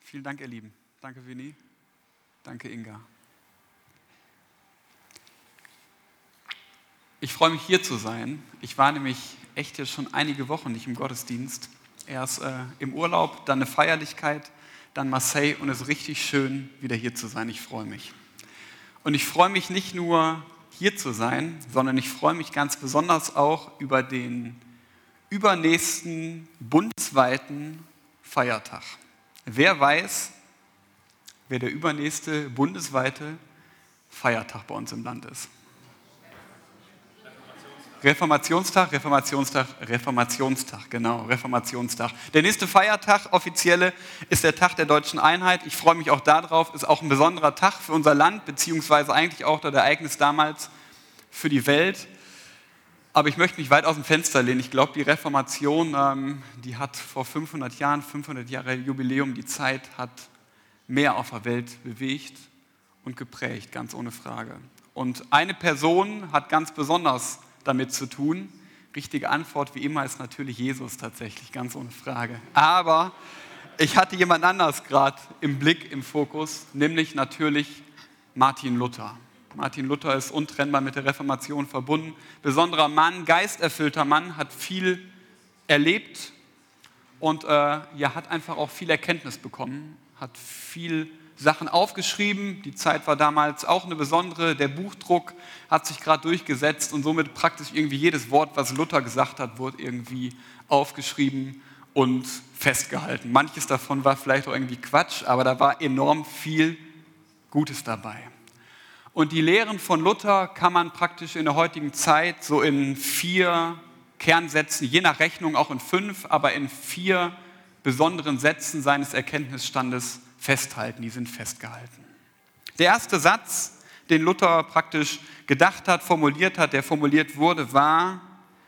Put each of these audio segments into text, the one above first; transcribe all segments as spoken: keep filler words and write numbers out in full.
Vielen Dank, ihr Lieben. Danke, Vinny. Danke, Inga. Ich freue mich, hier zu sein. Ich war nämlich echt jetzt schon einige Wochen nicht im Gottesdienst. Erst äh, im Urlaub, dann eine Feierlichkeit, dann Marseille und es ist richtig schön, wieder hier zu sein. Ich freue mich. Und ich freue mich nicht nur, hier zu sein, sondern ich freue mich ganz besonders auch über den übernächsten bundesweiten Feiertag. Wer weiß, wer der übernächste bundesweite Feiertag bei uns im Land ist? Reformationstag, Reformationstag, Reformationstag, genau, Reformationstag. Der nächste Feiertag, offizielle, ist der Tag der Deutschen Einheit. Ich freue mich auch darauf, ist auch ein besonderer Tag für unser Land, beziehungsweise eigentlich auch das Ereignis damals für die Welt. Aber ich möchte mich weit aus dem Fenster lehnen. Ich glaube, die Reformation, ähm, die hat vor fünfhundert Jahren, fünfhundert Jahre Jubiläum, die Zeit hat mehr auf der Welt bewegt und geprägt, ganz ohne Frage. Und eine Person hat ganz besonders damit zu tun. Richtige Antwort wie immer ist natürlich Jesus tatsächlich, ganz ohne Frage. Aber ich hatte jemand anders gerade im Blick, im Fokus, nämlich natürlich Martin Luther. Martin Luther ist untrennbar mit der Reformation verbunden. Besonderer Mann, geisterfüllter Mann, hat viel erlebt und äh, ja, hat einfach auch viel Erkenntnis bekommen, hat viel Sachen aufgeschrieben. Die Zeit war damals auch eine besondere. Der Buchdruck hat sich gerade durchgesetzt und somit praktisch irgendwie jedes Wort, was Luther gesagt hat, wurde irgendwie aufgeschrieben und festgehalten. Manches davon war vielleicht auch irgendwie Quatsch, aber da war enorm viel Gutes dabei. Und die Lehren von Luther kann man praktisch in der heutigen Zeit so in vier Kernsätzen, je nach Rechnung auch in fünf, aber in vier besonderen Sätzen seines Erkenntnisstandes festhalten. Die sind festgehalten. Der erste Satz, den Luther praktisch gedacht hat, formuliert hat, der formuliert wurde, war: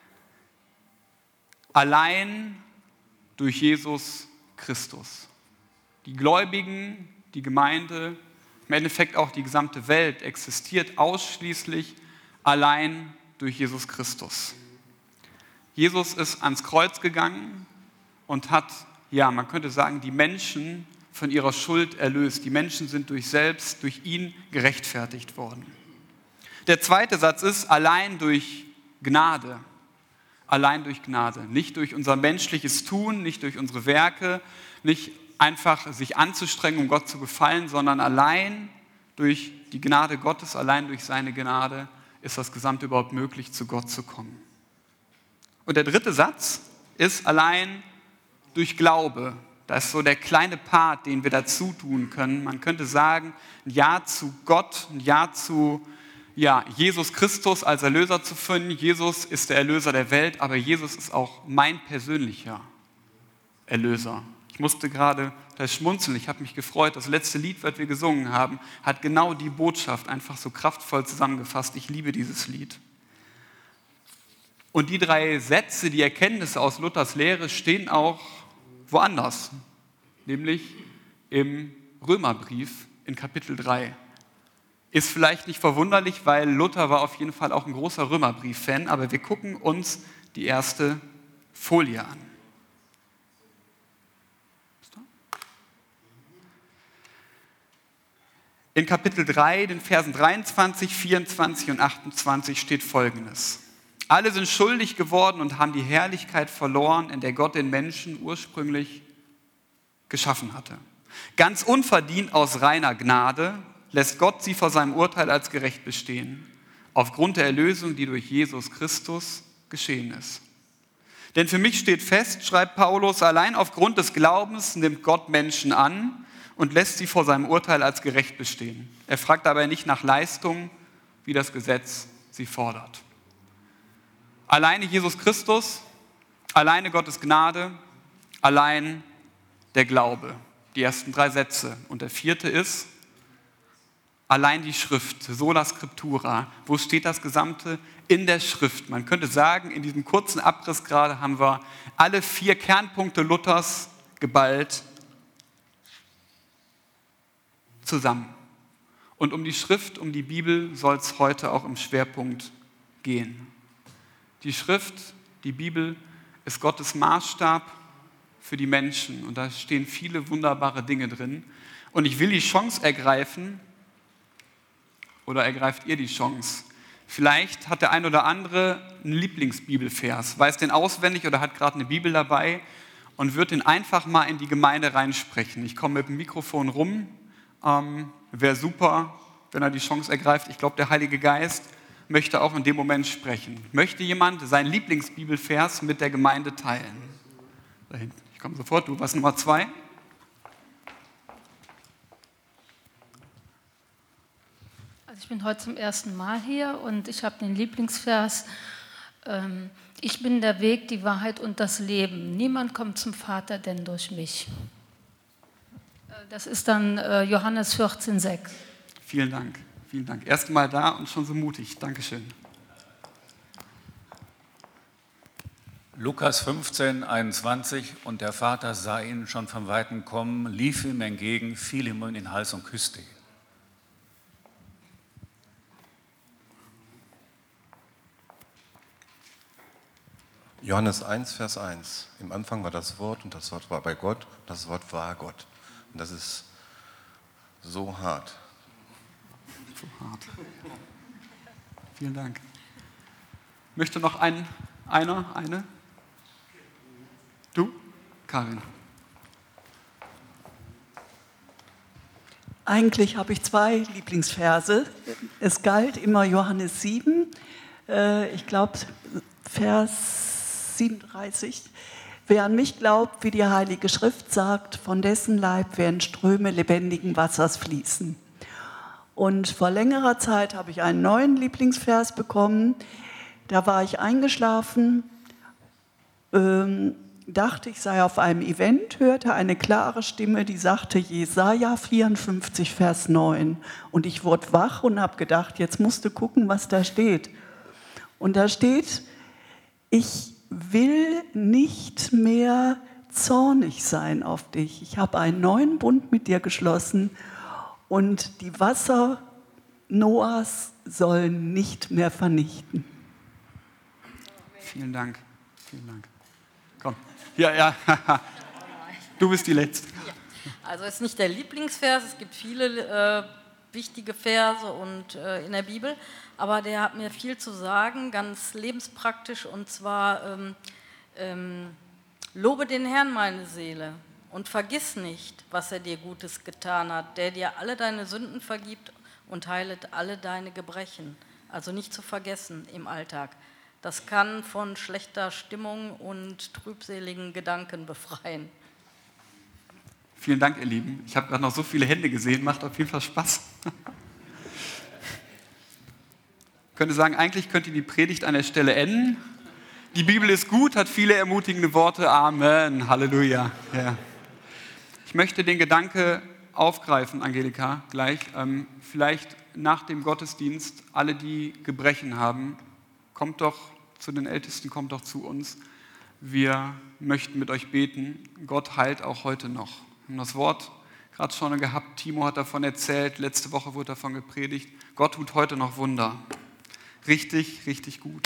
Allein durch Jesus Christus. Die Gläubigen, die Gemeinde, im Endeffekt auch die gesamte Welt existiert ausschließlich allein durch Jesus Christus. Jesus ist ans Kreuz gegangen und hat, ja, man könnte sagen, die Menschen von ihrer Schuld erlöst. Die Menschen sind durch selbst, durch ihn gerechtfertigt worden. Der zweite Satz ist, allein durch Gnade. Allein durch Gnade. Nicht durch unser menschliches Tun, nicht durch unsere Werke, nicht einfach sich anzustrengen, um Gott zu gefallen, sondern allein durch die Gnade Gottes, allein durch seine Gnade ist das Gesamte überhaupt möglich, zu Gott zu kommen. Und der dritte Satz ist allein durch Glaube. Das ist so der kleine Part, den wir dazu tun können. Man könnte sagen, ein Ja zu Gott, ein Ja zu ja, Jesus Christus als Erlöser zu finden. Jesus ist der Erlöser der Welt, aber Jesus ist auch mein persönlicher Erlöser. Ich musste gerade da schmunzeln, ich habe mich gefreut. Das letzte Lied, was wir gesungen haben, hat genau die Botschaft einfach so kraftvoll zusammengefasst. Ich liebe dieses Lied. Und die drei Sätze, die Erkenntnisse aus Luthers Lehre stehen auch woanders, nämlich im Römerbrief in Kapitel drei. Ist vielleicht nicht verwunderlich, weil Luther war auf jeden Fall auch ein großer Römerbrief-Fan, aber wir gucken uns die erste Folie an. In Kapitel drei, den Versen dreiundzwanzig, vierundzwanzig und achtundzwanzig steht Folgendes. Alle sind schuldig geworden und haben die Herrlichkeit verloren, in der Gott den Menschen ursprünglich geschaffen hatte. Ganz unverdient aus reiner Gnade lässt Gott sie vor seinem Urteil als gerecht bestehen, aufgrund der Erlösung, die durch Jesus Christus geschehen ist. Denn für mich steht fest, schreibt Paulus, allein aufgrund des Glaubens nimmt Gott Menschen an und lässt sie vor seinem Urteil als gerecht bestehen. Er fragt dabei nicht nach Leistung, wie das Gesetz sie fordert. Alleine Jesus Christus, alleine Gottes Gnade, allein der Glaube. Die ersten drei Sätze. Und der vierte ist, allein die Schrift, sola scriptura. Wo steht das Gesamte? In der Schrift. Man könnte sagen, in diesem kurzen Abriss gerade haben wir alle vier Kernpunkte Luthers geballt zusammen. Und um die Schrift, um die Bibel soll es heute auch im Schwerpunkt gehen. Die Schrift, die Bibel, ist Gottes Maßstab für die Menschen und da stehen viele wunderbare Dinge drin. Und ich will die Chance ergreifen, oder ergreift ihr die Chance? Vielleicht hat der ein oder andere einen Lieblingsbibelvers, weiß den auswendig oder hat gerade eine Bibel dabei und wird den einfach mal in die Gemeinde reinsprechen. Ich komme mit dem Mikrofon rum, ähm, wäre super, wenn er die Chance ergreift. Ich glaube, der Heilige Geist möchte auch in dem Moment sprechen. Möchte jemand seinen Lieblingsbibelvers mit der Gemeinde teilen? Da hinten. Ich komme sofort, du warst Nummer zwei. Also ich bin heute zum ersten Mal hier und ich habe den Lieblingsvers, ähm, ich bin der Weg, die Wahrheit und das Leben. Niemand kommt zum Vater, denn durch mich. Äh, das ist dann äh, Johannes vierzehn sechs. Vielen Dank, vielen Dank. Erst mal da und schon so mutig. Dankeschön. Lukas fünfzehn einundzwanzig, und der Vater sah ihn schon von Weitem kommen, lief ihm entgegen, fiel ihm in den Hals und küsste ihn. Johannes eins, Vers eins. Im Anfang war das Wort und das Wort war bei Gott und das Wort war Gott. Und das ist so hart. So hart. Vielen Dank. Möchte noch ein, einer, eine? Du? Karin. Eigentlich habe ich zwei Lieblingsverse. Es galt immer Johannes sieben, äh, ich glaube Vers siebenunddreißig. Wer an mich glaubt, wie die Heilige Schrift sagt, von dessen Leib werden Ströme lebendigen Wassers fließen. Und vor längerer Zeit habe ich einen neuen Lieblingsvers bekommen. Da war ich eingeschlafen, ähm, dachte, ich sei auf einem Event, hörte eine klare Stimme, die sagte Jesaja vierundfünfzig, Vers neun. Und ich wurde wach und habe gedacht, jetzt musst du gucken, was da steht. Und da steht, ich will nicht mehr zornig sein auf dich. Ich habe einen neuen Bund mit dir geschlossen und die Wasser Noahs sollen nicht mehr vernichten. Vielen Dank, vielen Dank. Komm, ja, ja, du bist die Letzte. Ja. Also es ist nicht der Lieblingsvers, es gibt viele äh, wichtige Verse und, äh, in der Bibel, aber der hat mir viel zu sagen, ganz lebenspraktisch, und zwar ähm, ähm, lobe den Herrn, meine Seele, und vergiss nicht, was er dir Gutes getan hat, der dir alle deine Sünden vergibt und heilet alle deine Gebrechen. Also nicht zu vergessen im Alltag. Das kann von schlechter Stimmung und trübseligen Gedanken befreien. Vielen Dank, ihr Lieben. Ich habe gerade noch so viele Hände gesehen, macht auf jeden Fall Spaß. Ich könnte sagen, eigentlich könnte die Predigt an der Stelle enden. Die Bibel ist gut, hat viele ermutigende Worte. Amen, Halleluja. Ja. Ich möchte den Gedanke aufgreifen, Angelika, gleich. Ähm, vielleicht nach dem Gottesdienst, alle, die Gebrechen haben, kommt doch zu den Ältesten, kommt doch zu uns. Wir möchten mit euch beten. Gott heilt auch heute noch. Wir haben das Wort gerade schon gehabt. Timo hat davon erzählt. Letzte Woche wurde davon gepredigt. Gott tut heute noch Wunder. Richtig, richtig gut.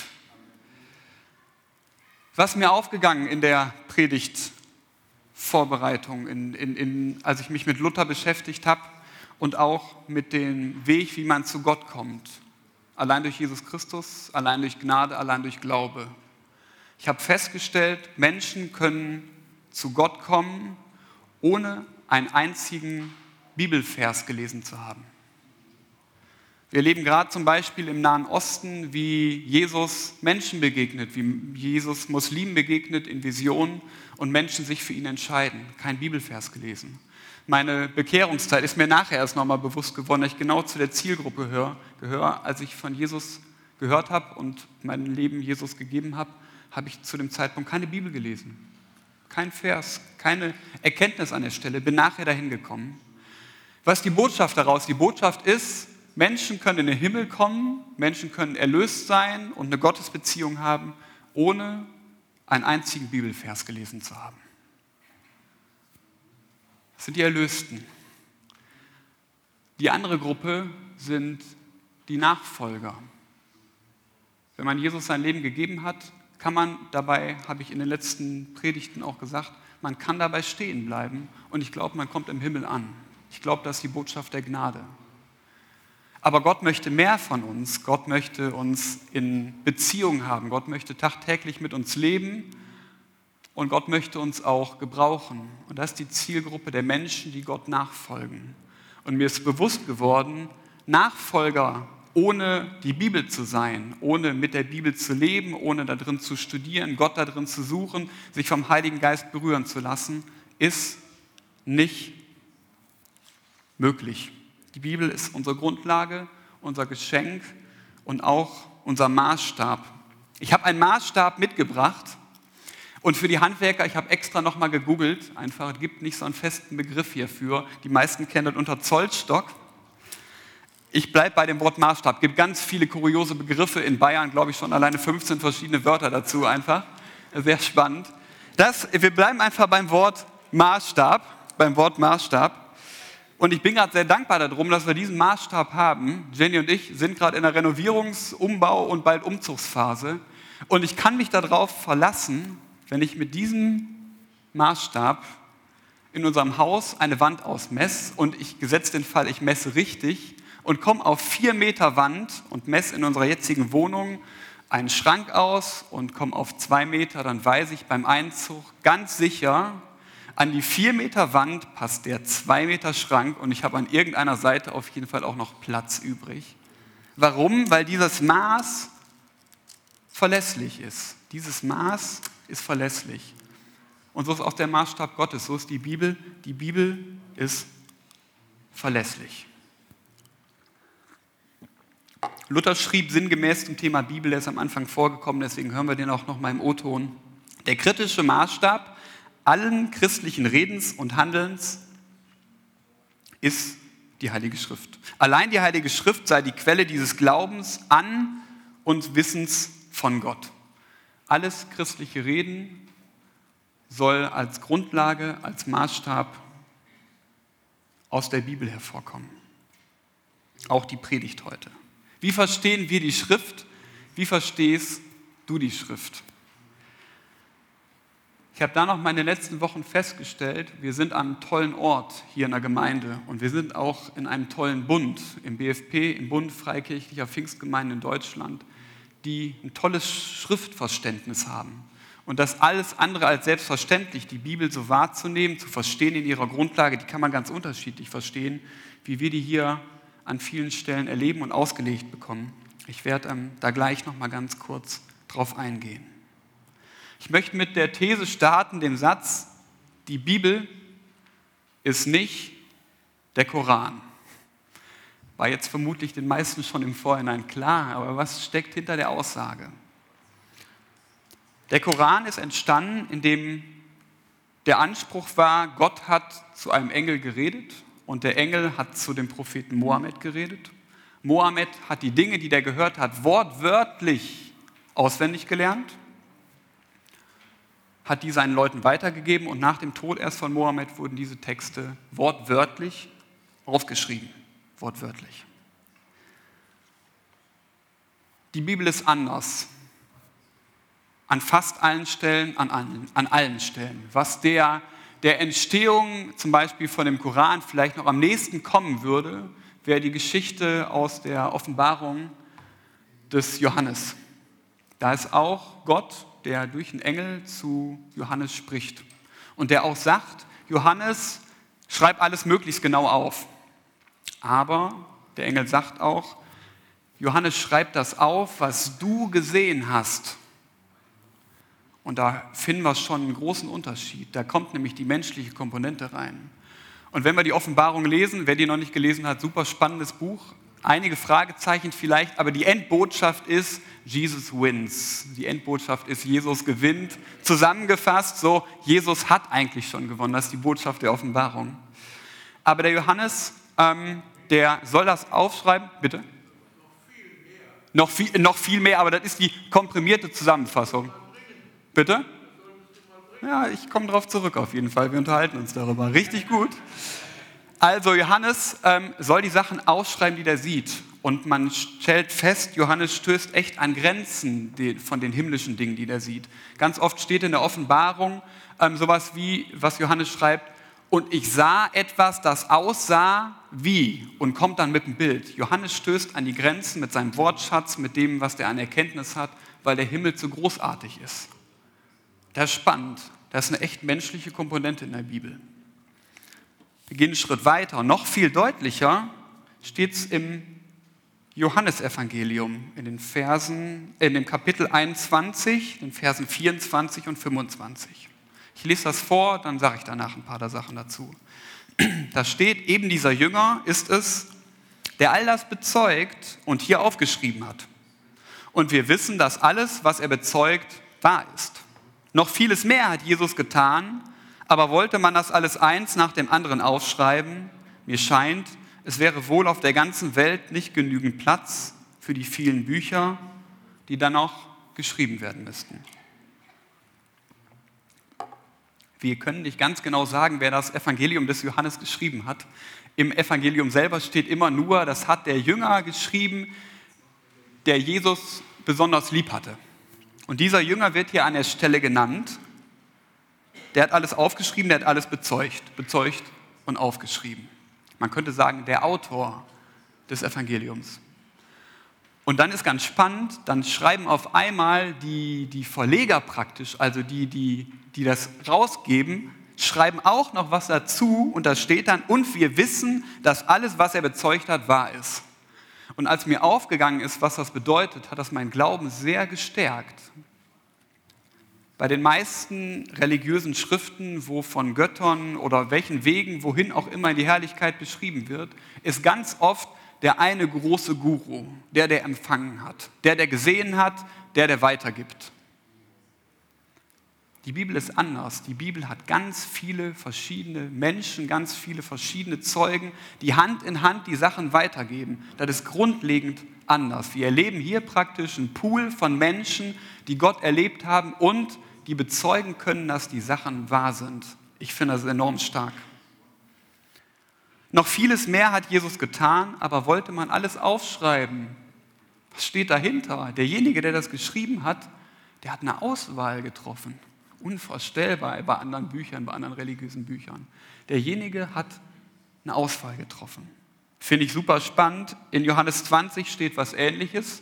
Was mir aufgegangen in der Predigtvorbereitung, in, in, in, als ich mich mit Luther beschäftigt habe und auch mit dem Weg, wie man zu Gott kommt. Allein durch Jesus Christus, allein durch Gnade, allein durch Glaube. Ich habe festgestellt, Menschen können zu Gott kommen, ohne einen einzigen Bibelvers gelesen zu haben. Wir erleben gerade zum Beispiel im Nahen Osten, wie Jesus Menschen begegnet, wie Jesus Muslimen begegnet in Visionen und Menschen sich für ihn entscheiden. Kein Bibelvers gelesen. Meine Bekehrungszeit ist mir nachher erst nochmal bewusst geworden, dass ich genau zu der Zielgruppe gehöre. gehöre. Als ich von Jesus gehört habe und mein Leben Jesus gegeben habe, habe ich zu dem Zeitpunkt keine Bibel gelesen. Kein Vers, keine Erkenntnis an der Stelle, bin nachher dahin gekommen. Was ist die Botschaft daraus? Die Botschaft ist, Menschen können in den Himmel kommen, Menschen können erlöst sein und eine Gottesbeziehung haben, ohne einen einzigen Bibelvers gelesen zu haben. Das sind die Erlösten. Die andere Gruppe sind die Nachfolger. Wenn man Jesus sein Leben gegeben hat, kann man dabei, habe ich in den letzten Predigten auch gesagt, man kann dabei stehen bleiben und ich glaube, man kommt im Himmel an. Ich glaube, das ist die Botschaft der Gnade. Aber Gott möchte mehr von uns. Gott möchte uns in Beziehung haben. Gott möchte tagtäglich mit uns leben und Gott möchte uns auch gebrauchen. Und das ist die Zielgruppe der Menschen, die Gott nachfolgen. Und mir ist bewusst geworden, Nachfolger ohne die Bibel zu sein, ohne mit der Bibel zu leben, ohne da drin zu studieren, Gott da drin zu suchen, sich vom Heiligen Geist berühren zu lassen, ist nicht möglich. Die Bibel ist unsere Grundlage, unser Geschenk und auch unser Maßstab. Ich habe einen Maßstab mitgebracht und für die Handwerker, ich habe extra nochmal gegoogelt, einfach, es gibt nicht so einen festen Begriff hierfür. Die meisten kennen das unter Zollstock. Ich bleibe bei dem Wort Maßstab. Es gibt ganz viele kuriose Begriffe in Bayern, glaube ich schon alleine fünfzehn verschiedene Wörter dazu einfach. Sehr spannend. Das, wir bleiben einfach beim Wort Maßstab, beim Wort Maßstab. Und ich bin gerade sehr dankbar darum, dass wir diesen Maßstab haben. Jenny und ich sind gerade in der Renovierungs-, Umbau- und bald Umzugsphase. Und ich kann mich darauf verlassen, wenn ich mit diesem Maßstab in unserem Haus eine Wand ausmesse und ich gesetzt den Fall, ich messe richtig und komme auf vier Meter Wand und messe in unserer jetzigen Wohnung einen Schrank aus und komme auf zwei Meter, dann weiß ich beim Einzug ganz sicher, an die vier Meter Wand passt der zwei Meter Schrank und ich habe an irgendeiner Seite auf jeden Fall auch noch Platz übrig. Warum? Weil dieses Maß verlässlich ist. Dieses Maß ist verlässlich. Und so ist auch der Maßstab Gottes, so ist die Bibel. Die Bibel ist verlässlich. Luther schrieb sinngemäß zum Thema Bibel, der ist am Anfang vorgekommen, deswegen hören wir den auch noch mal im O-Ton. Der kritische Maßstab allen christlichen Redens und Handelns ist die Heilige Schrift. Allein die Heilige Schrift sei die Quelle dieses Glaubens an und Wissens von Gott. Alles christliche Reden soll als Grundlage, als Maßstab aus der Bibel hervorkommen. Auch die Predigt heute. Wie verstehen wir die Schrift? Wie verstehst du die Schrift? Ich habe da noch meine letzten Wochen festgestellt, wir sind an einem tollen Ort hier in der Gemeinde und wir sind auch in einem tollen Bund, im B F P, im Bund Freikirchlicher Pfingstgemeinden in Deutschland, die ein tolles Schriftverständnis haben. Und das alles andere als selbstverständlich, die Bibel so wahrzunehmen, zu verstehen in ihrer Grundlage, die kann man ganz unterschiedlich verstehen, wie wir die hier an vielen Stellen erleben und ausgelegt bekommen. Ich werde ähm, da gleich noch mal ganz kurz drauf eingehen. Ich möchte mit der These starten, dem Satz, die Bibel ist nicht der Koran. War jetzt vermutlich den meisten schon im Vorhinein klar, aber was steckt hinter der Aussage? Der Koran ist entstanden, indem der Anspruch war, Gott hat zu einem Engel geredet und der Engel hat zu dem Propheten Mohammed geredet. Mohammed hat die Dinge, die der gehört hat, wortwörtlich auswendig gelernt, hat die seinen Leuten weitergegeben und nach dem Tod erst von Mohammed wurden diese Texte wortwörtlich aufgeschrieben. Wortwörtlich. Die Bibel ist anders. An fast allen Stellen, an allen, an allen Stellen. Was der, der Entstehung zum Beispiel von dem Koran vielleicht noch am nächsten kommen würde, wäre die Geschichte aus der Offenbarung des Johannes. Da ist auch Gott, der durch einen Engel zu Johannes spricht. Und der auch sagt, Johannes, schreib alles möglichst genau auf. Aber der Engel sagt auch, Johannes, schreib das auf, was du gesehen hast. Und da finden wir schon einen großen Unterschied. Da kommt nämlich die menschliche Komponente rein. Und wenn wir die Offenbarung lesen, wer die noch nicht gelesen hat, super spannendes Buch, einige Fragezeichen vielleicht, aber die Endbotschaft ist, Jesus wins. Die Endbotschaft ist, Jesus gewinnt. Zusammengefasst, so, Jesus hat eigentlich schon gewonnen. Das ist die Botschaft der Offenbarung. Aber der Johannes, ähm, der soll das aufschreiben, bitte? Noch viel, noch viel mehr, aber das ist die komprimierte Zusammenfassung. Bitte? Ja, ich komme darauf zurück auf jeden Fall. Wir unterhalten uns darüber. Richtig gut. Also Johannes ähm, soll die Sachen ausschreiben, die er sieht. Und man stellt fest, Johannes stößt echt an Grenzen von den himmlischen Dingen, die er sieht. Ganz oft steht in der Offenbarung ähm, sowas wie, was Johannes schreibt, und ich sah etwas, das aussah wie, und kommt dann mit dem Bild. Johannes stößt an die Grenzen mit seinem Wortschatz, mit dem, was er an Erkenntnis hat, weil der Himmel zu großartig ist. Das ist spannend. Das ist eine echt menschliche Komponente in der Bibel. Wir gehen einen Schritt weiter. Noch viel deutlicher steht es im Johannesevangelium, in den Versen, in dem Kapitel einundzwanzig, den Versen vierundzwanzig und fünfundzwanzig. Ich lese das vor, dann sage ich danach ein paar der Sachen dazu. Da steht, eben dieser Jünger ist es, der all das bezeugt und hier aufgeschrieben hat. Und wir wissen, dass alles, was er bezeugt, wahr ist. Noch vieles mehr hat Jesus getan, aber wollte man das alles eins nach dem anderen aufschreiben, mir scheint, es wäre wohl auf der ganzen Welt nicht genügend Platz für die vielen Bücher, die dann auch geschrieben werden müssten. Wir können nicht ganz genau sagen, wer das Evangelium des Johannes geschrieben hat. Im Evangelium selber steht immer nur, das hat der Jünger geschrieben, der Jesus besonders lieb hatte. Und dieser Jünger wird hier an der Stelle genannt. Der hat alles aufgeschrieben, der hat alles bezeugt, bezeugt und aufgeschrieben. Man könnte sagen, der Autor des Evangeliums. Und dann ist ganz spannend, dann schreiben auf einmal die, die Verleger praktisch, also die, die, die das rausgeben, schreiben auch noch was dazu und da steht dann, und wir wissen, dass alles, was er bezeugt hat, wahr ist. Und als mir aufgegangen ist, was das bedeutet, hat das meinen Glauben sehr gestärkt. Bei den meisten religiösen Schriften, wo von Göttern oder welchen Wegen, wohin auch immer die Herrlichkeit beschrieben wird, ist ganz oft der eine große Guru, der, der empfangen hat, der, der gesehen hat, der, der weitergibt. Die Bibel ist anders. Die Bibel hat ganz viele verschiedene Menschen, ganz viele verschiedene Zeugen, die Hand in Hand die Sachen weitergeben. Das ist grundlegend anders. Wir erleben hier praktisch einen Pool von Menschen, die Gott erlebt haben und die bezeugen können, dass die Sachen wahr sind. Ich finde das enorm stark. Noch vieles mehr hat Jesus getan, aber wollte man alles aufschreiben? Was steht dahinter? Derjenige, der das geschrieben hat, der hat eine Auswahl getroffen. Unvorstellbar bei anderen Büchern, bei anderen religiösen Büchern. Derjenige hat eine Auswahl getroffen. Finde ich super spannend. In Johannes zwanzig steht was Ähnliches.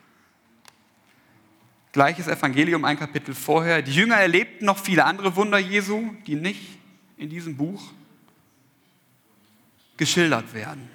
Gleiches Evangelium, ein Kapitel vorher. Die Jünger erlebten noch viele andere Wunder Jesu, die nicht in diesem Buch geschildert werden.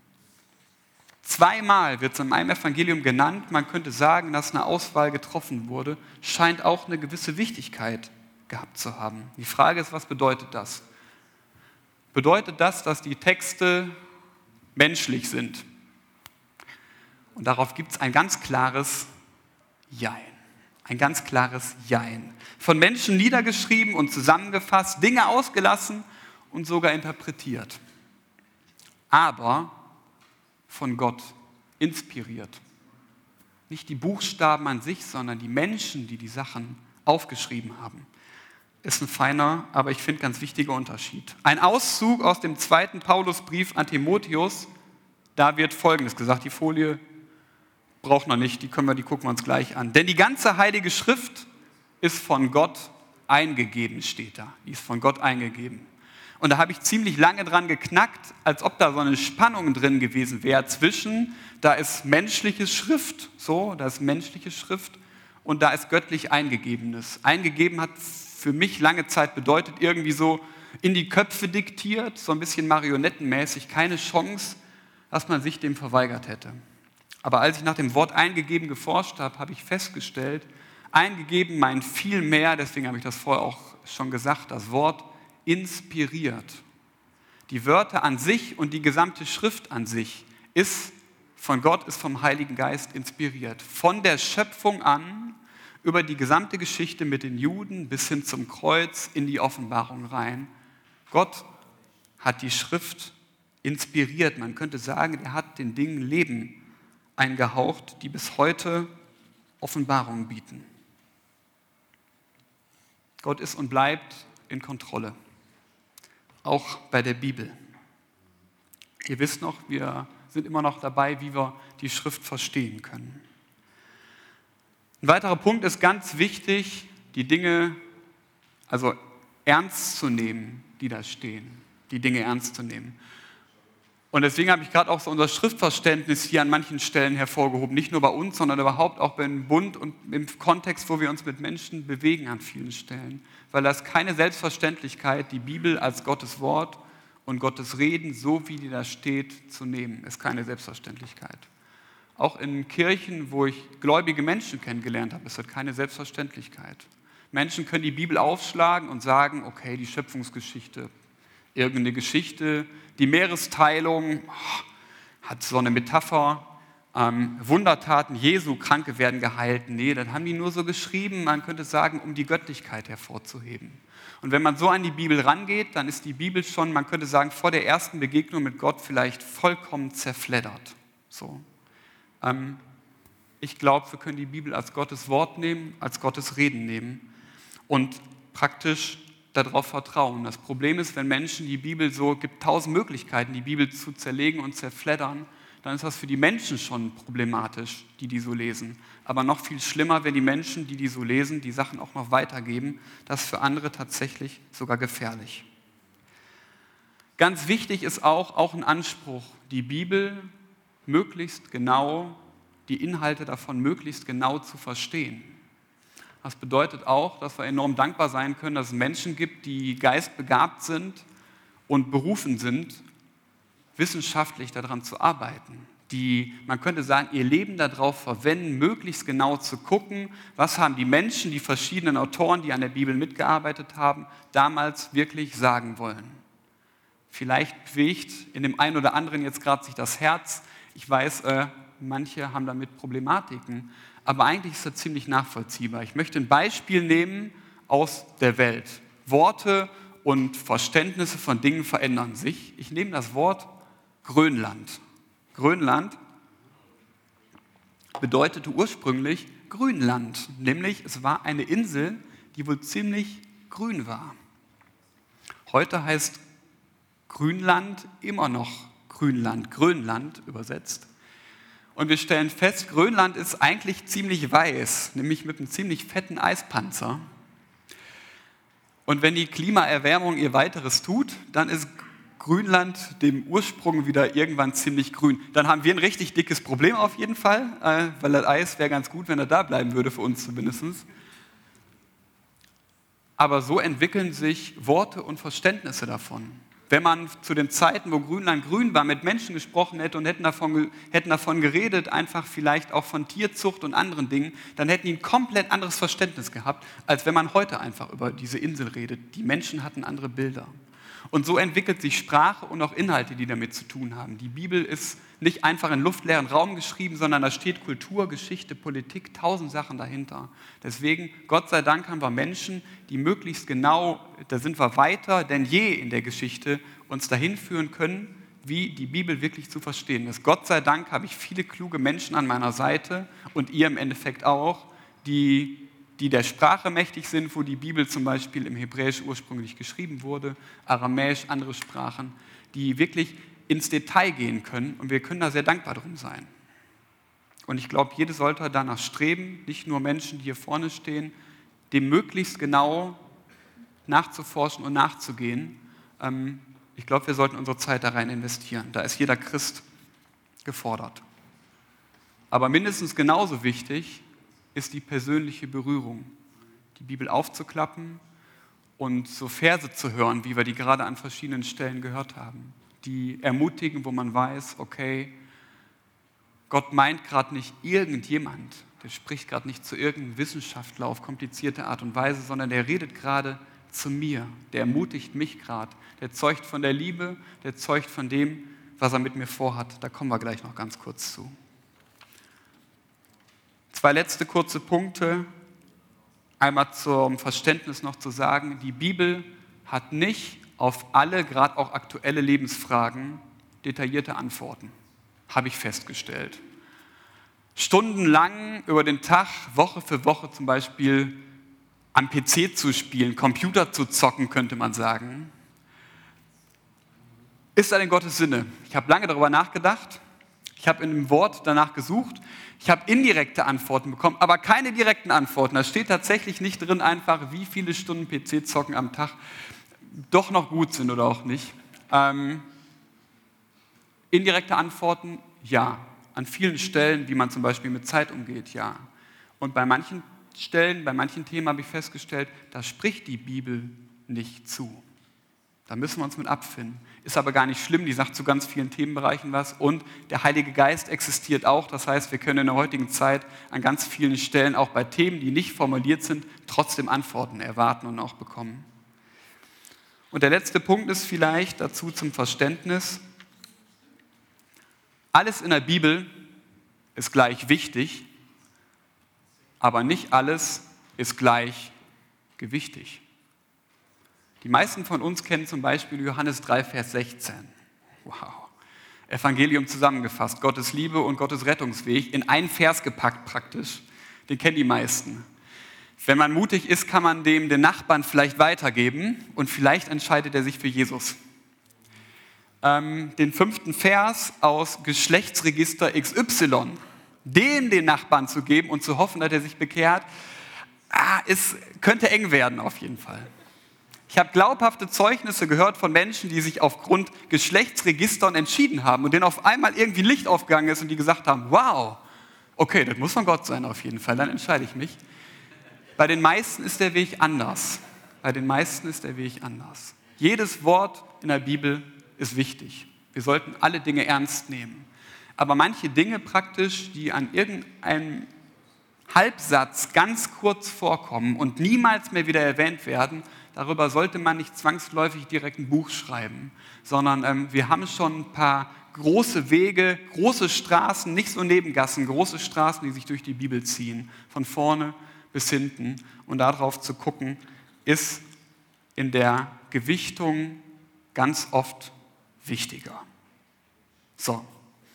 Zweimal wird es in einem Evangelium genannt. Man könnte sagen, dass eine Auswahl getroffen wurde. Scheint auch eine gewisse Wichtigkeit gehabt zu haben. Die Frage ist, was bedeutet das? Bedeutet das, dass die Texte menschlich sind? Und darauf gibt es ein ganz klares Jein. Ein ganz klares Jein. Von Menschen niedergeschrieben und zusammengefasst, Dinge ausgelassen und sogar interpretiert. Aber von Gott inspiriert. Nicht die Buchstaben an sich, sondern die Menschen, die die Sachen aufgeschrieben haben. Ist ein feiner, aber ich finde ganz wichtiger Unterschied. Ein Auszug aus dem zweiten Paulusbrief an Timotheus, da wird Folgendes gesagt, die Folie braucht noch nicht, die können wir, die gucken wir uns gleich an. Denn die ganze Heilige Schrift ist von Gott eingegeben, steht da. Die ist von Gott eingegeben. Und da habe ich ziemlich lange dran geknackt, als ob da so eine Spannung drin gewesen wäre zwischen, da ist menschliche Schrift, so, da ist menschliche Schrift und da ist göttlich Eingegebenes. Eingegeben hat für mich lange Zeit bedeutet, irgendwie so in die Köpfe diktiert, so ein bisschen marionettenmäßig, keine Chance, dass man sich dem verweigert hätte. Aber als ich nach dem Wort eingegeben geforscht habe, habe ich festgestellt, eingegeben meint viel mehr, deswegen habe ich das vorher auch schon gesagt, das Wort inspiriert. Die Wörter an sich und die gesamte Schrift an sich ist von Gott, ist vom Heiligen Geist inspiriert. Von der Schöpfung an, über die gesamte Geschichte mit den Juden bis hin zum Kreuz in die Offenbarung rein. Gott hat die Schrift inspiriert. Man könnte sagen, er hat den Dingen Leben eingehaucht, die bis heute Offenbarung bieten. Gott ist und bleibt in Kontrolle. Auch bei der Bibel. Ihr wisst noch, wir sind immer noch dabei, wie wir die Schrift verstehen können. Ein weiterer Punkt ist ganz wichtig, die Dinge also ernst zu nehmen, die da stehen, die Dinge ernst zu nehmen. Und deswegen habe ich gerade auch so unser Schriftverständnis hier an manchen Stellen hervorgehoben, nicht nur bei uns, sondern überhaupt auch beim Bund und im Kontext, wo wir uns mit Menschen bewegen an vielen Stellen. Weil das ist keine Selbstverständlichkeit, die Bibel als Gottes Wort und Gottes Reden, so wie die da steht, zu nehmen, ist keine Selbstverständlichkeit. Auch in Kirchen, wo ich gläubige Menschen kennengelernt habe, ist das keine Selbstverständlichkeit. Menschen können die Bibel aufschlagen und sagen, okay, die Schöpfungsgeschichte, irgendeine Geschichte, die Meeresteilung oh, hat so eine Metapher, ähm, Wundertaten Jesu, Kranke werden geheilt. Nee, das haben die nur so geschrieben, man könnte sagen, um die Göttlichkeit hervorzuheben. Und wenn man so an die Bibel rangeht, dann ist die Bibel schon, man könnte sagen, vor der ersten Begegnung mit Gott vielleicht vollkommen zerfleddert. So. Ähm, ich glaube, wir können die Bibel als Gottes Wort nehmen, als Gottes Reden nehmen und praktisch darauf vertrauen. Das Problem ist, wenn Menschen die Bibel so, gibt tausend Möglichkeiten, die Bibel zu zerlegen und zerfleddern, dann ist das für die Menschen schon problematisch, die die so lesen. Aber noch viel schlimmer, wenn die Menschen, die die so lesen, die Sachen auch noch weitergeben, das ist für andere tatsächlich sogar gefährlich. Ganz wichtig ist auch, auch ein Anspruch, die Bibel möglichst genau, die Inhalte davon möglichst genau zu verstehen. Das bedeutet auch, dass wir enorm dankbar sein können, dass es Menschen gibt, die geistbegabt sind und berufen sind, wissenschaftlich daran zu arbeiten. Die, man könnte sagen, ihr Leben darauf verwenden, möglichst genau zu gucken, was haben die Menschen, die verschiedenen Autoren, die an der Bibel mitgearbeitet haben, damals wirklich sagen wollen. Vielleicht bewegt in dem einen oder anderen jetzt gerade sich das Herz. Ich weiß, äh, manche haben damit Problematiken. Aber eigentlich ist das ziemlich nachvollziehbar. Ich möchte ein Beispiel nehmen aus der Welt. Worte und Verständnisse von Dingen verändern sich. Ich nehme das Wort Grönland. Grönland bedeutete ursprünglich Grünland, nämlich es war eine Insel, die wohl ziemlich grün war. Heute heißt Grünland immer noch Grünland, Grönland übersetzt. Und wir stellen fest, Grönland ist eigentlich ziemlich weiß, nämlich mit einem ziemlich fetten Eispanzer. Und wenn die Klimaerwärmung ihr weiteres tut, dann ist Grünland dem Ursprung wieder irgendwann ziemlich grün. Dann haben wir ein richtig dickes Problem auf jeden Fall, weil das Eis wäre ganz gut, wenn er da bleiben würde, für uns zumindest. Aber so entwickeln sich Worte und Verständnisse davon. Wenn man zu den Zeiten, wo Grünland grün war, mit Menschen gesprochen hätte und hätten davon, hätten davon geredet, einfach vielleicht auch von Tierzucht und anderen Dingen, dann hätten die ein komplett anderes Verständnis gehabt, als wenn man heute einfach über diese Insel redet. Die Menschen hatten andere Bilder. Und so entwickelt sich Sprache und auch Inhalte, die damit zu tun haben. Die Bibel ist nicht einfach in luftleeren Raum geschrieben, sondern da steht Kultur, Geschichte, Politik, tausend Sachen dahinter. Deswegen, Gott sei Dank, haben wir Menschen, die möglichst genau, da sind wir weiter denn je in der Geschichte, uns dahin führen können, wie die Bibel wirklich zu verstehen ist. Gott sei Dank habe ich viele kluge Menschen an meiner Seite und ihr im Endeffekt auch, die die der Sprache mächtig sind, wo die Bibel zum Beispiel im Hebräisch ursprünglich geschrieben wurde, Aramäisch, andere Sprachen, die wirklich ins Detail gehen können und wir können da sehr dankbar drum sein. Und ich glaube, jeder sollte danach streben, nicht nur Menschen, die hier vorne stehen, dem möglichst genau nachzuforschen und nachzugehen. Ich glaube, wir sollten unsere Zeit da rein investieren. Da ist jeder Christ gefordert. Aber mindestens genauso wichtig ist die persönliche Berührung, die Bibel aufzuklappen und so Verse zu hören, wie wir die gerade an verschiedenen Stellen gehört haben, die ermutigen, wo man weiß, okay, Gott meint gerade nicht irgendjemand, der spricht gerade nicht zu irgendeinem Wissenschaftler auf komplizierte Art und Weise, sondern der redet gerade zu mir, der ermutigt mich gerade, der zeugt von der Liebe, der zeugt von dem, was er mit mir vorhat. Da kommen wir gleich noch ganz kurz zu. Zwei letzte kurze Punkte. Einmal zum Verständnis noch zu sagen, die Bibel hat nicht auf alle, gerade auch aktuelle Lebensfragen, detaillierte Antworten. Habe ich festgestellt. Stundenlang über den Tag, Woche für Woche zum Beispiel am P C zu spielen, Computer zu zocken, könnte man sagen, ist da denn Gottes Sinne? Ich habe lange darüber nachgedacht. Ich habe in dem Wort danach gesucht. Ich habe indirekte Antworten bekommen, aber keine direkten Antworten. Da steht tatsächlich nicht drin einfach, wie viele Stunden P C-Zocken am Tag doch noch gut sind oder auch nicht. Ähm, indirekte Antworten, ja. An vielen Stellen, wie man zum Beispiel mit Zeit umgeht, ja. Und bei manchen Stellen, bei manchen Themen habe ich festgestellt, da spricht die Bibel nicht zu. Da müssen wir uns mit abfinden. Ist aber gar nicht schlimm, die sagt zu ganz vielen Themenbereichen was. Und der Heilige Geist existiert auch. Das heißt, wir können in der heutigen Zeit an ganz vielen Stellen, auch bei Themen, die nicht formuliert sind, trotzdem Antworten erwarten und auch bekommen. Und der letzte Punkt ist vielleicht dazu zum Verständnis. Alles in der Bibel ist gleich wichtig, aber nicht alles ist gleich gewichtig. Die meisten von uns kennen zum Beispiel Johannes drei, Vers sechzehn. Wow. Evangelium zusammengefasst, Gottes Liebe und Gottes Rettungsweg, in einen Vers gepackt praktisch. Den kennen die meisten. Wenn man mutig ist, kann man dem den Nachbarn vielleicht weitergeben und vielleicht entscheidet er sich für Jesus. Ähm, den fünften Vers aus Geschlechtsregister X Y, den den Nachbarn zu geben und zu hoffen, dass er sich bekehrt, ah, es könnte eng werden auf jeden Fall. Ich habe glaubhafte Zeugnisse gehört von Menschen, die sich aufgrund Geschlechtsregistern entschieden haben und denen auf einmal irgendwie Licht aufgegangen ist und die gesagt haben, wow, okay, das muss von Gott sein auf jeden Fall, dann entscheide ich mich. Bei den meisten ist der Weg anders. Bei den meisten ist der Weg anders. Jedes Wort in der Bibel ist wichtig. Wir sollten alle Dinge ernst nehmen. Aber manche Dinge praktisch, die an irgendeinem Halbsatz ganz kurz vorkommen und niemals mehr wieder erwähnt werden, darüber sollte man nicht zwangsläufig direkt ein Buch schreiben, sondern ähm, wir haben schon ein paar große Wege, große Straßen, nicht so Nebengassen, große Straßen, die sich durch die Bibel ziehen, von vorne bis hinten. Und darauf zu gucken, ist in der Gewichtung ganz oft wichtiger. So,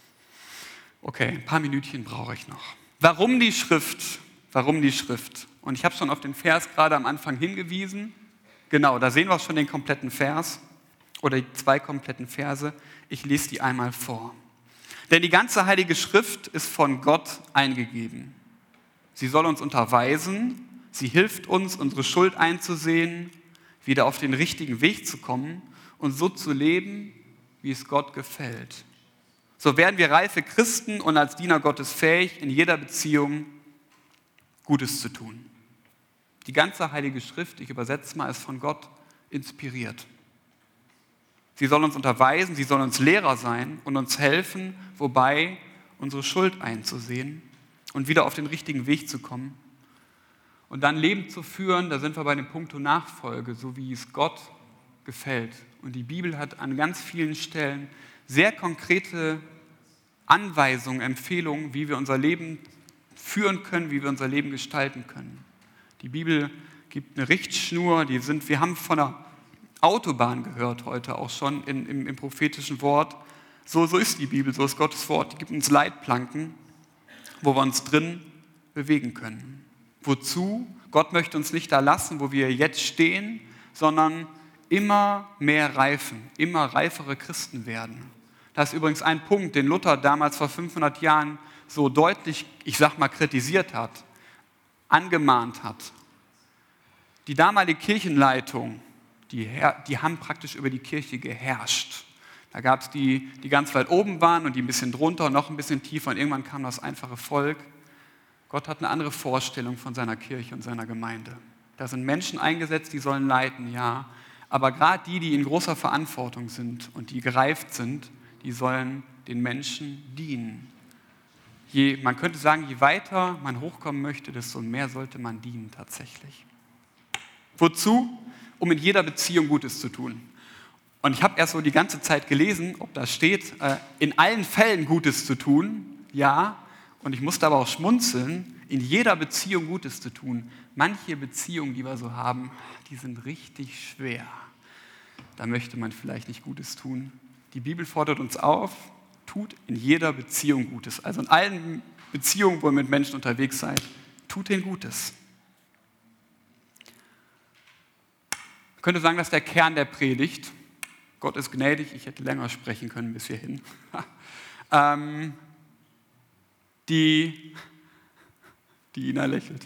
okay, ein paar Minütchen brauche ich noch. Warum die Schrift? Warum die Schrift? Und ich habe schon auf den Vers gerade am Anfang hingewiesen. Genau, da sehen wir schon den kompletten Vers oder die zwei kompletten Verse. Ich lese die einmal vor. Denn die ganze Heilige Schrift ist von Gott eingegeben. Sie soll uns unterweisen, sie hilft uns, unsere Schuld einzusehen, wieder auf den richtigen Weg zu kommen und so zu leben, wie es Gott gefällt. So werden wir reife Christen und als Diener Gottes fähig, in jeder Beziehung Gutes zu tun. Die ganze Heilige Schrift, ich übersetze mal, ist von Gott inspiriert. Sie soll uns unterweisen, sie soll uns Lehrer sein und uns helfen, wobei unsere Schuld einzusehen und wieder auf den richtigen Weg zu kommen. Und dann Leben zu führen, da sind wir bei dem Punkt Nachfolge, so wie es Gott gefällt. Und die Bibel hat an ganz vielen Stellen sehr konkrete Anweisungen, Empfehlungen, wie wir unser Leben führen können, wie wir unser Leben gestalten können. Die Bibel gibt eine Richtschnur, die sind, wir haben von der Autobahn gehört heute auch schon in, im, im prophetischen Wort. So, so ist die Bibel, so ist Gottes Wort. Die gibt uns Leitplanken, wo wir uns drin bewegen können. Wozu? Gott möchte uns nicht da lassen, wo wir jetzt stehen, sondern immer mehr reifen, immer reifere Christen werden. Das ist übrigens ein Punkt, den Luther damals vor fünfhundert Jahren so deutlich, ich sag mal, kritisiert hat, angemahnt hat. Die damalige Kirchenleitung, die, die haben praktisch über die Kirche geherrscht. Da gab es die, die ganz weit oben waren und die ein bisschen drunter und noch ein bisschen tiefer und irgendwann kam das einfache Volk. Gott hat eine andere Vorstellung von seiner Kirche und seiner Gemeinde. Da sind Menschen eingesetzt, die sollen leiten, ja. Aber gerade die, die in großer Verantwortung sind und die gereift sind, die sollen den Menschen dienen. Je, man könnte sagen, je weiter man hochkommen möchte, desto mehr sollte man dienen tatsächlich. Wozu? Um in jeder Beziehung Gutes zu tun. Und ich habe erst so die ganze Zeit gelesen, ob da steht, äh, in allen Fällen Gutes zu tun, ja. Und ich musste aber auch schmunzeln, in jeder Beziehung Gutes zu tun. Manche Beziehungen, die wir so haben, die sind richtig schwer. Da möchte man vielleicht nicht Gutes tun. Die Bibel fordert uns auf, tut in jeder Beziehung Gutes. Also in allen Beziehungen, wo ihr mit Menschen unterwegs seid, tut ihnen Gutes. Man könnte sagen, das ist der Kern der Predigt. Gott ist gnädig, ich hätte länger sprechen können bis hierhin. ähm, die, die Ina lächelt.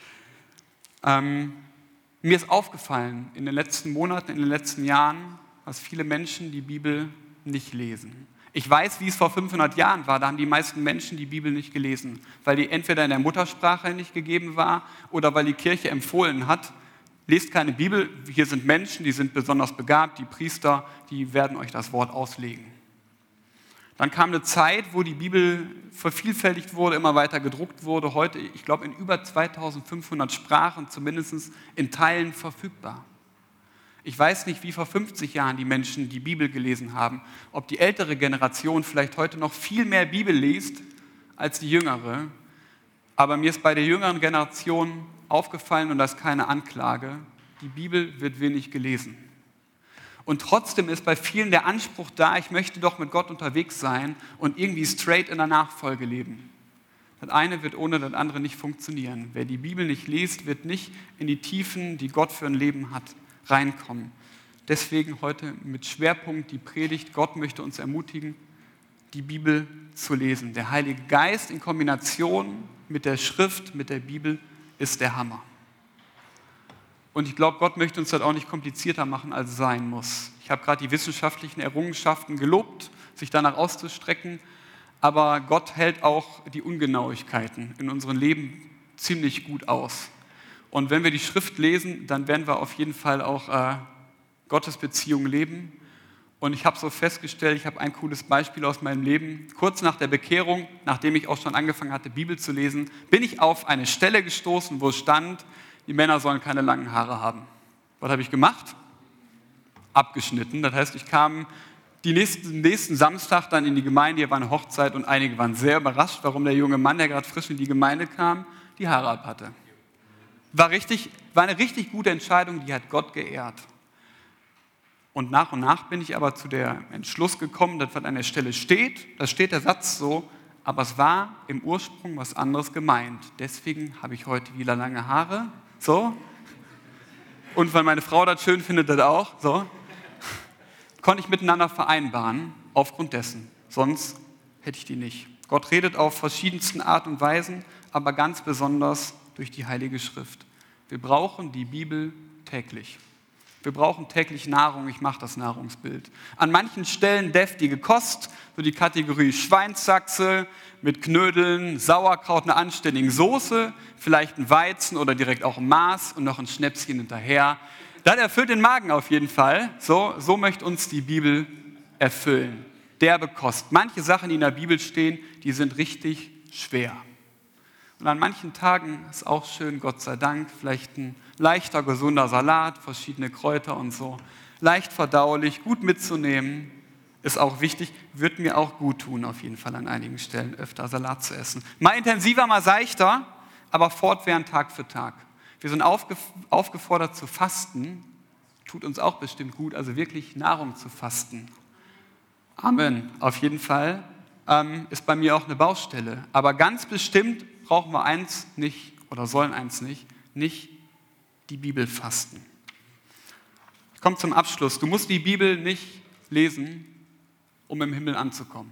Ähm, mir ist aufgefallen in den letzten Monaten, in den letzten Jahren, dass viele Menschen die Bibel nicht lesen. Ich weiß, wie es vor fünfhundert Jahren war, da haben die meisten Menschen die Bibel nicht gelesen, weil die entweder in der Muttersprache nicht gegeben war oder weil die Kirche empfohlen hat, lest keine Bibel, hier sind Menschen, die sind besonders begabt, die Priester, die werden euch das Wort auslegen. Dann kam eine Zeit, wo die Bibel vervielfältigt wurde, immer weiter gedruckt wurde, heute, ich glaube, in über zweitausendfünfhundert Sprachen, zumindest in Teilen verfügbar. Ich weiß nicht, wie vor fünfzig Jahren die Menschen die Bibel gelesen haben, ob die ältere Generation vielleicht heute noch viel mehr Bibel liest als die jüngere, aber mir ist bei der jüngeren Generation aufgefallen, und das ist keine Anklage, die Bibel wird wenig gelesen. Und trotzdem ist bei vielen der Anspruch da, ich möchte doch mit Gott unterwegs sein und irgendwie straight in der Nachfolge leben. Das eine wird ohne das andere nicht funktionieren. Wer die Bibel nicht liest, wird nicht in die Tiefen, die Gott für ein Leben hat, reinkommen. Deswegen heute mit Schwerpunkt die Predigt. Gott möchte uns ermutigen, die Bibel zu lesen. Der Heilige Geist in Kombination mit der Schrift, mit der Bibel, ist der Hammer. Und ich glaube, Gott möchte uns das auch nicht komplizierter machen, als es sein muss. Ich habe gerade die wissenschaftlichen Errungenschaften gelobt, sich danach auszustrecken, aber Gott hält auch die Ungenauigkeiten in unserem Leben ziemlich gut aus. Und wenn wir die Schrift lesen, dann werden wir auf jeden Fall auch äh, Gottes Beziehung leben. Und ich habe so festgestellt, ich habe ein cooles Beispiel aus meinem Leben. Kurz nach der Bekehrung, nachdem ich auch schon angefangen hatte, Bibel zu lesen, bin ich auf eine Stelle gestoßen, wo stand, die Männer sollen keine langen Haare haben. Was habe ich gemacht? Abgeschnitten. Das heißt, ich kam die nächsten, nächsten Samstag dann in die Gemeinde, hier war eine Hochzeit und einige waren sehr überrascht, warum der junge Mann, der gerade frisch in die Gemeinde kam, die Haare ab hatte. War, richtig, war eine richtig gute Entscheidung, die hat Gott geehrt. Und nach und nach bin ich aber zu der Entschluss gekommen, dass was an der Stelle steht, da steht der Satz so, aber es war im Ursprung was anderes gemeint. Deswegen habe ich heute wieder lange Haare, so. Und weil meine Frau das schön findet, das auch, so. Konnte ich miteinander vereinbaren, aufgrund dessen. Sonst hätte ich die nicht. Gott redet auf verschiedensten Art und Weisen, aber ganz besonders durch die Heilige Schrift. Wir brauchen die Bibel täglich. Wir brauchen täglich Nahrung, ich mache das Nahrungsbild. An manchen Stellen deftige Kost, so die Kategorie Schweinshaxe mit Knödeln, Sauerkraut, einer anständigen Soße, vielleicht ein Weizen oder direkt auch ein Maß und noch ein Schnäpschen hinterher. Das erfüllt den Magen auf jeden Fall. So, so möchte uns die Bibel erfüllen. Derbe Kost. Manche Sachen, die in der Bibel stehen, die sind richtig schwer. Und an manchen Tagen ist auch schön, Gott sei Dank, vielleicht ein leichter, gesunder Salat, verschiedene Kräuter und so. Leicht verdaulich, gut mitzunehmen, ist auch wichtig, wird mir auch gut tun, auf jeden Fall an einigen Stellen öfter Salat zu essen. Mal intensiver, mal seichter, aber fortwährend Tag für Tag. Wir sind aufge- aufgefordert zu fasten, tut uns auch bestimmt gut, also wirklich Nahrung zu fasten. Amen, auf jeden Fall ähm, ist bei mir auch eine Baustelle. Aber ganz bestimmt brauchen wir eins nicht oder sollen eins nicht, nicht die Bibel fasten. Ich komme zum Abschluss. Du musst die Bibel nicht lesen, um im Himmel anzukommen.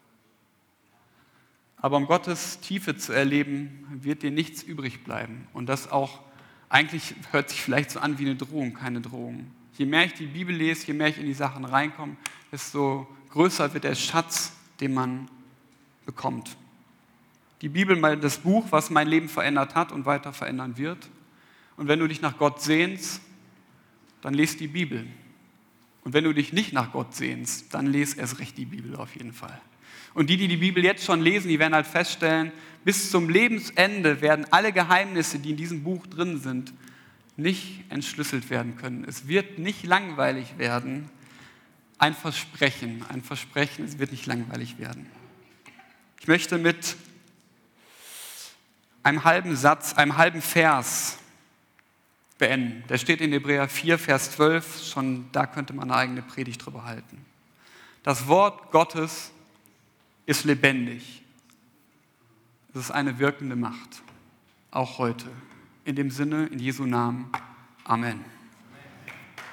Aber um Gottes Tiefe zu erleben, wird dir nichts übrig bleiben. Und das auch, eigentlich hört sich vielleicht so an wie eine Drohung, keine Drohung. Je mehr ich die Bibel lese, je mehr ich in die Sachen reinkomme, desto größer wird der Schatz, den man bekommt. Die Bibel, das Buch, was mein Leben verändert hat und weiter verändern wird. Und wenn du dich nach Gott sehnst, dann lest die Bibel. Und wenn du dich nicht nach Gott sehnst, dann lest erst recht die Bibel auf jeden Fall. Und die, die die Bibel jetzt schon lesen, die werden halt feststellen, bis zum Lebensende werden alle Geheimnisse, die in diesem Buch drin sind, nicht entschlüsselt werden können. Es wird nicht langweilig werden. Ein Versprechen, ein Versprechen, es wird nicht langweilig werden. Ich möchte mit einem halben Satz, einem halben Vers beenden. Der steht in Hebräer vier, Vers zwölf, schon da könnte man eine eigene Predigt drüber halten. Das Wort Gottes ist lebendig. Es ist eine wirkende Macht, auch heute. In dem Sinne, in Jesu Namen, Amen.